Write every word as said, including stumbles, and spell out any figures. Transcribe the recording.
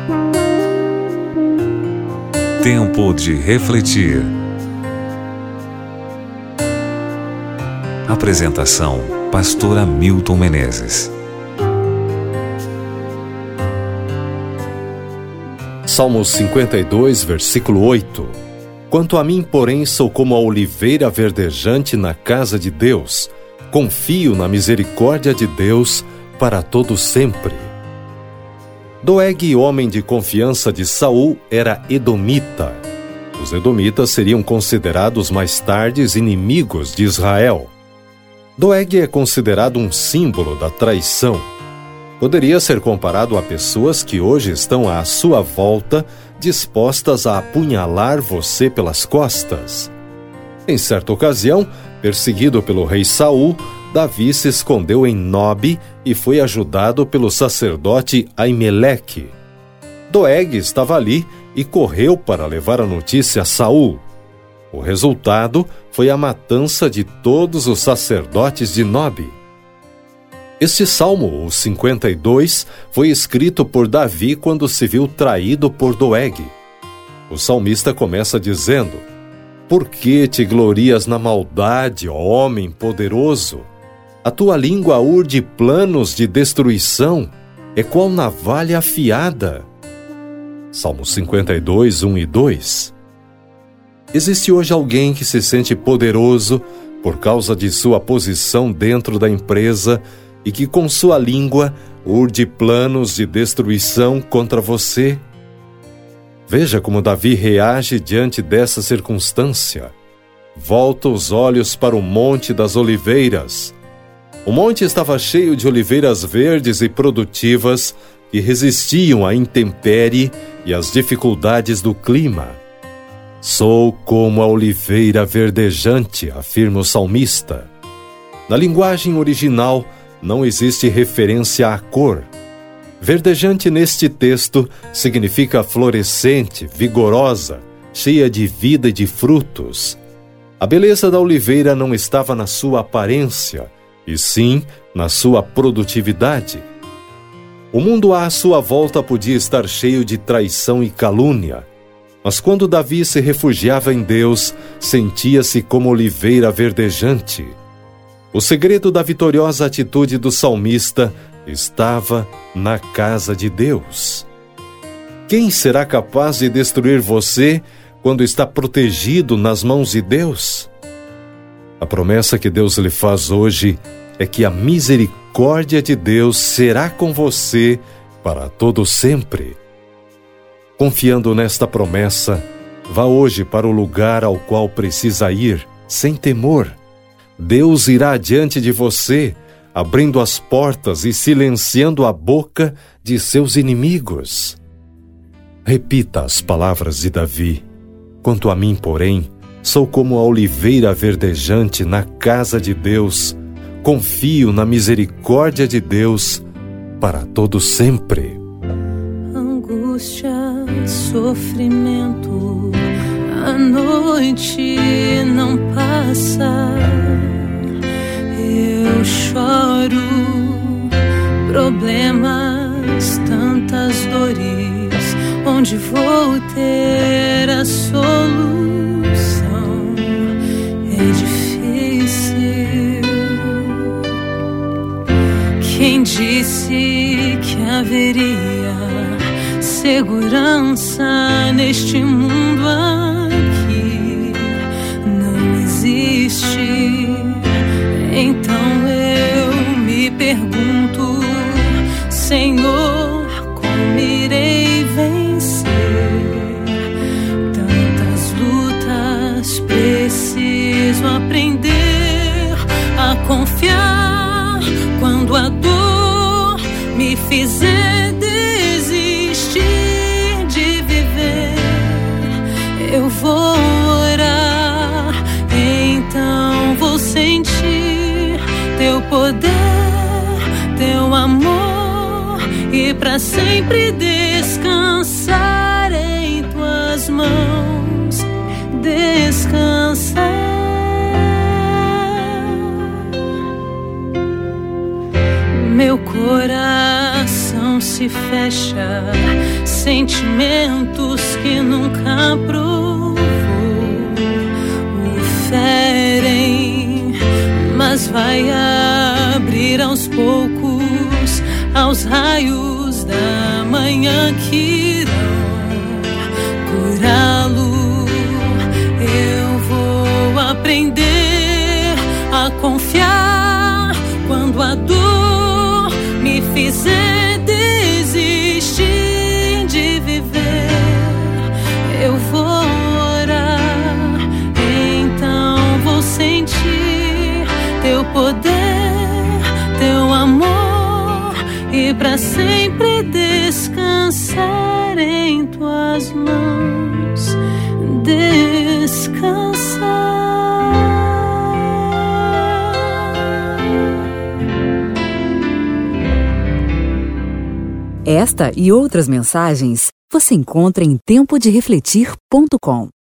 Tempo de refletir. Apresentação: Pastor Hamilton Menezes. Salmos cinquenta e dois, versículo oito. Quanto a mim, porém, sou como a oliveira verdejante na casa de Deus. Confio na misericórdia de Deus para todo sempre. Doeg, homem de confiança de Saul, era edomita. Os edomitas seriam considerados mais tarde inimigos de Israel. Doeg é considerado um símbolo da traição. Poderia ser comparado a pessoas que hoje estão à sua volta, dispostas a apunhalar você pelas costas. Em certa ocasião, perseguido pelo rei Saul, Davi se escondeu em Nobe e foi ajudado pelo sacerdote Aimeleque. Doeg estava ali e correu para levar a notícia a Saul. O resultado foi a matança de todos os sacerdotes de Nobe. Este salmo, o cinquenta e dois, foi escrito por Davi quando se viu traído por Doeg. O salmista começa dizendo: Por que te glorias na maldade, ó homem poderoso? A tua língua urde planos de destruição, é qual navalha afiada. Salmo cinquenta e dois, um e dois. Existe hoje alguém que se sente poderoso por causa de sua posição dentro da empresa e que com sua língua urde planos de destruição contra você? Veja como Davi reage diante dessa circunstância. Volta os olhos para o Monte das Oliveiras. O monte estava cheio de oliveiras verdes e produtivas que resistiam à intempérie e às dificuldades do clima. Sou como a oliveira verdejante, afirma o salmista. Na linguagem original, não existe referência à cor. Verdejante neste texto significa florescente, vigorosa, cheia de vida e de frutos. A beleza da oliveira não estava na sua aparência, e sim na sua produtividade. O mundo à sua volta podia estar cheio de traição e calúnia, mas quando Davi se refugiava em Deus, sentia-se como oliveira verdejante. O segredo da vitoriosa atitude do salmista estava na casa de Deus. Quem será capaz de destruir você quando está protegido nas mãos de Deus? A promessa que Deus lhe faz hoje é que a misericórdia de Deus será com você para todo sempre. Confiando nesta promessa, vá hoje para o lugar ao qual precisa ir, sem temor. Deus irá adiante de você, abrindo as portas e silenciando a boca de seus inimigos. Repita as palavras de Davi. Quanto a mim, porém, sou como a oliveira verdejante na casa de Deus. Confio na misericórdia de Deus para todo sempre. Angústia, sofrimento, a noite não passa. Eu choro, problemas, tantas dores. Onde vou ter a solução? É difícil. Quem disse que haveria segurança neste mundo aqui? Não existe. Então eu me pergunto, Senhor, como irei vencer tantas lutas? Preciso aprender a confiar quando a dor me fizer desistir de viver. Eu vou orar, então vou sentir teu poder, teu amor, e pra sempre descansar em tuas mãos, descansar. Meu coração se fecha sentimentos que nunca provou o ferem, mas vai abrir aos poucos aos raios da manhã que irão curá-lo. Eu vou aprender a confiar quando a dor me fizer desistir de viver. Eu vou orar, então vou sentir teu poder, teu amor, e para sempre descansar em tuas mãos. Descansar. Esta e outras mensagens você encontra em tempo de refletir ponto com.